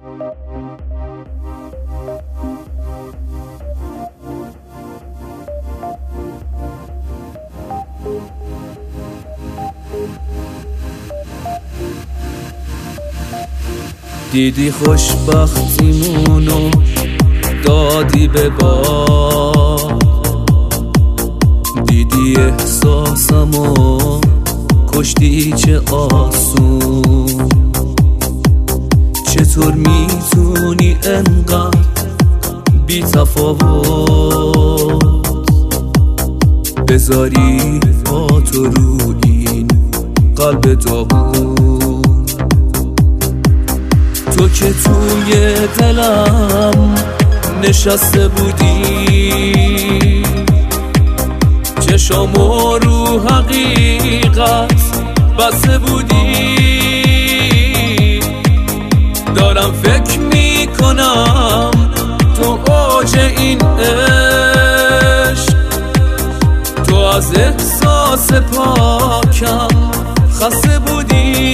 دیدی خوشبختیمونو دادی به باد، دیدی احساسمو کشتی چه آسون. چطور میتونی انقدر بی تفاوت بذاری پاتو رو این قلب داغون؟ تو که توی دلم نشسته بودی، چشامو رو حقیقت بسته بودی. دارم فکر میکنم تو اوج این عشق، تو از احساس پاکم خسته بودی.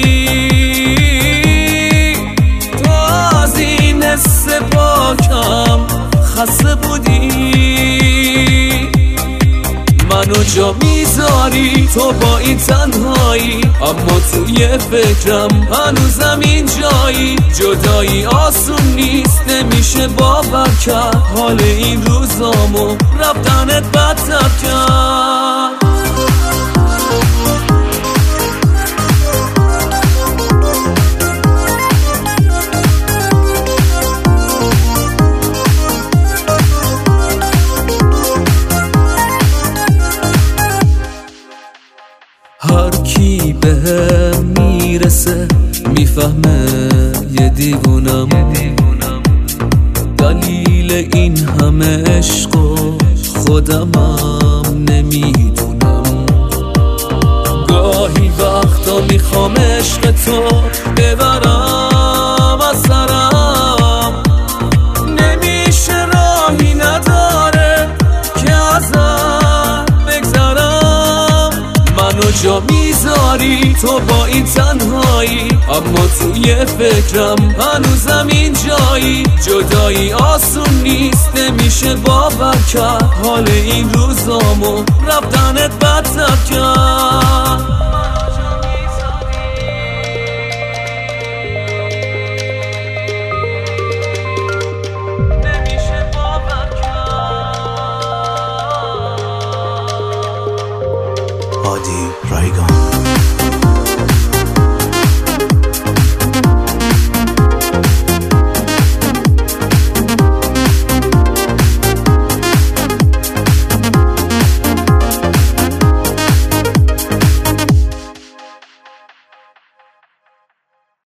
تو از این حس پاکم خسته بودی. منو جا میذاری تو با این تنهایی، اما توی فکرم هنوزم اینجایی. جدایی آسون نیست، نمیشه باور کرد حال این روزامو رفتنت بدتر کرد. هر کی بهم میرسه میفهمه یه دیوونم، دلیل این همه عشق و خودمم نمیدونم. گاهی وقتا میخوام عشق تو ببرم از سرم، نمیشه راهی نداره که ازم بگذرم. منو جا میذاری تو با این تنهایی، اما توی فکرم هنوزم اینجایی. جدایی آسون نیست، نمیشه باور کرد حال این روزامو رفتنت بدتر کرد.